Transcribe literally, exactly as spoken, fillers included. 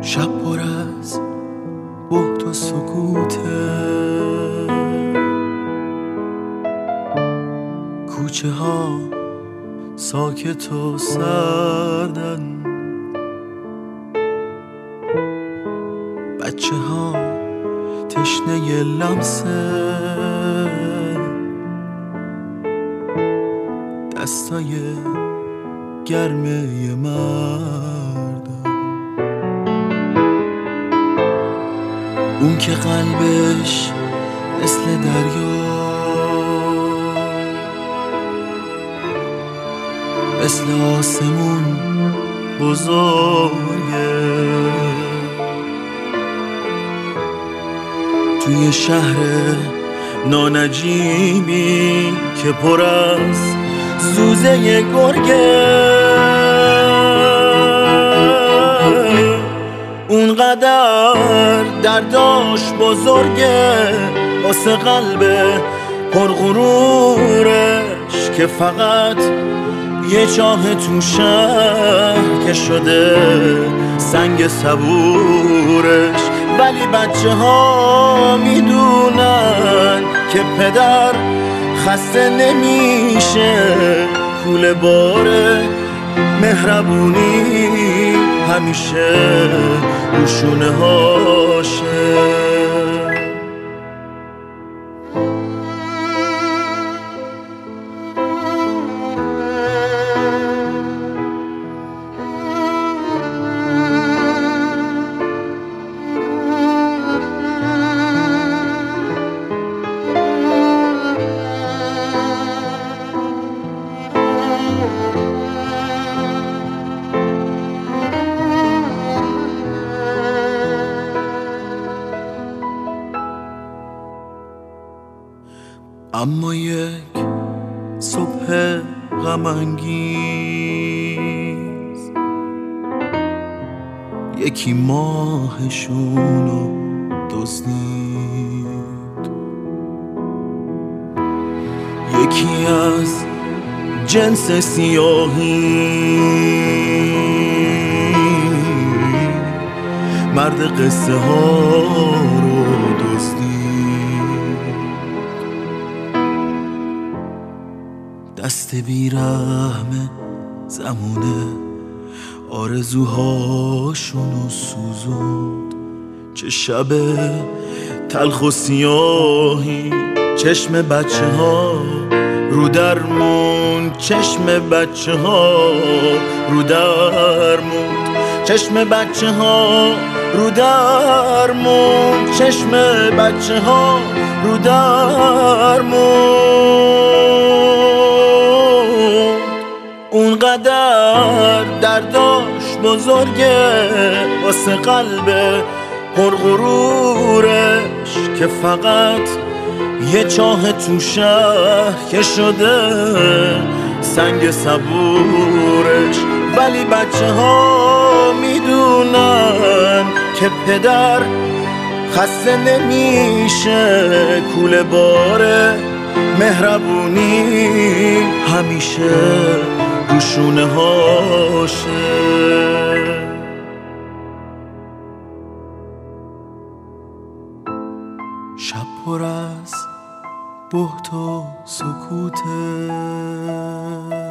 شب پر از بهت و سکوته، کوچه ها ساکت و سردن، بچه ها تشنه لمسه دستای گرمه مردم، اون که قلبش مثل دریا، مثل آسمون بزرگه، توی شهر نانجیبی که پر از سوزه گرگه، اونقدر درداش بزرگه واسه قلب پرغرورش که فقط یه چاه تو شهر که شده سنگ صبورش. ولی بچه ها میدونن که پدر خسته نمیشه، کوله باره مهربونی همیشه رو شونه هاشه. اما یک صبح غم انگیز یکی ماهشونو دزدید، یکی از جنس سیاهی مرد قصه ها رو دزدید، دست بیرحم زمونه آرزوهاشونو سوزوند. چه شب تلخ و سیاهی، چشم بچه ها رو درمون، چشم بچه ها رو درمون، چشم بچه ها رو درمون، چشم بچه ها رو درمون. اونقدر درداش بزرگه واسه قلب پرغرورش که فقط یه چاه تو شهر که شده سنگ صبورش. ولی بچه ها میدونن که پدر خسته نمیشه، کوله باره مهربونی همیشه رو شونه هاشه. شب پر از بهت و سکوته،